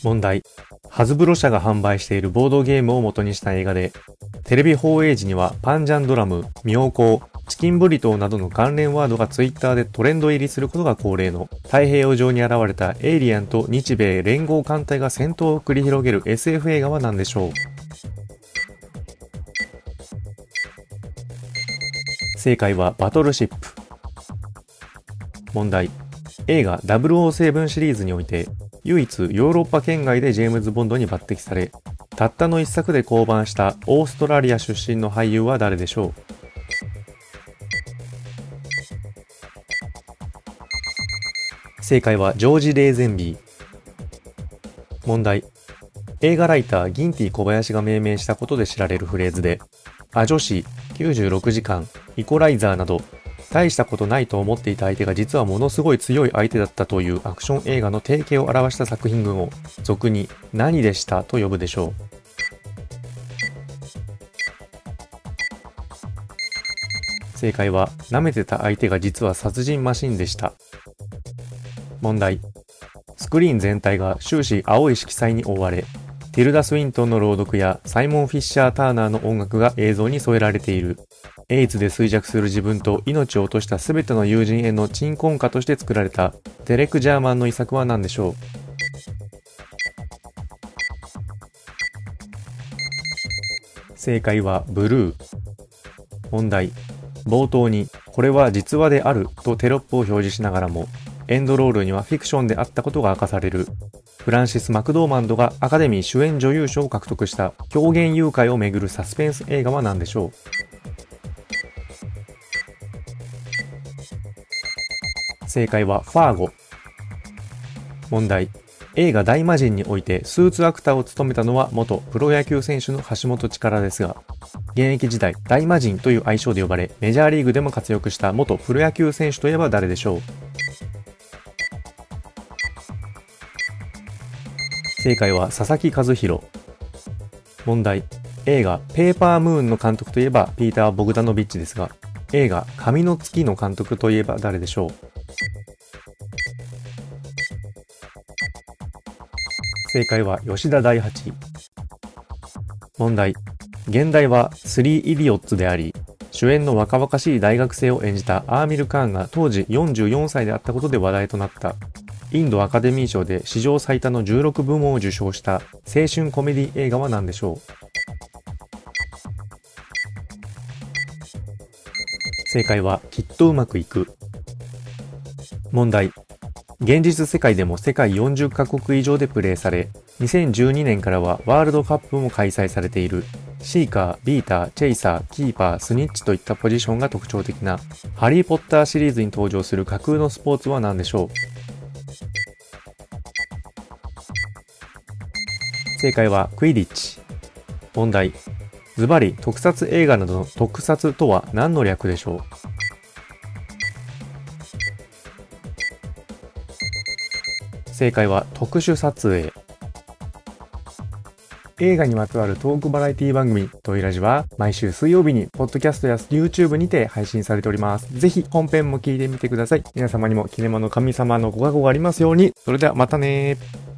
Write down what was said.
問題。ハズブロ社が販売しているボードゲームを元にした映画で、テレビ放映時にはパンジャンドラム、妙高、チキンブリトーなどの関連ワードがツイッターでトレンド入りすることが恒例の太平洋上に現れたエイリアンと日米連合艦隊が戦闘を繰り広げる SF 映画は何でしょう？正解はバトルシップ。問題。映画007シリーズにおいて唯一ヨーロッパ圏外でジェームズ・ボンドに抜擢され、たったの一作で降板したオーストラリア出身の俳優は誰でしょう？正解はジョージ・レーゼンビー。問題。映画ライターギンティ小林が命名したことで知られるフレーズで、ア女子、96時間、イコライザーなど、大したことないと思っていた相手が実はものすごい強い相手だったというアクション映画の定型を表した作品群を俗に何でしたと呼ぶでしょう？正解は舐めてた相手が実は殺人マシンでした。問題。スクリーン全体が終始青い色彩に覆われ、ティルダ・スウィントンの朗読やサイモン・フィッシャー・ターナーの音楽が映像に添えられている。エイズで衰弱する自分と命を落としたすべての友人への鎮魂歌として作られたデレク・ジャーマンの遺作は何でしょう？正解はブルー。問題。冒頭にこれは実話であるとテロップを表示しながらも、エンドロールにはフィクションであったことが明かされるフランシス・マクドーマンドがアカデミー主演女優賞を獲得した狂言誘拐をめぐるサスペンス映画は何でしょう？正解はファーゴ。問題。映画大魔神においてスーツアクターを務めたのは元プロ野球選手の橋本力ですが、現役時代大魔神という愛称で呼ばれメジャーリーグでも活躍した元プロ野球選手といえば誰でしょう？正解は佐々木主弘。問題。映画ペーパームーンの監督といえばピーター・ボグダノビッチですが、映画神の月の監督といえば誰でしょう？正解は吉田大八。問題。現代はスリー・イディオッツであり、主演の若々しい大学生を演じたアーミル・カーンが当時44歳であったことで話題となったインドアカデミー賞で史上最多の16部門を受賞した青春コメディ映画は何でしょう？正解はきっとうまくいく。問題。現実世界でも世界40カ国以上でプレイされ、2012年からはワールドカップも開催されているシーカー、ビーター、チェイサー、キーパー、スニッチといったポジションが特徴的なハリーポッターシリーズに登場する架空のスポーツは何でしょう？正解はクイディッチ。問題。ズバリ特撮映画などの特撮とは何の略でしょう？正解は特殊撮影。映画にまつわるトークバラエティ番組トイラジは毎週水曜日にポッドキャストや YouTube にて配信されております。ぜひ本編も聞いてみてください。皆様にもキネマの神様のご加護がありますように。それではまたねー。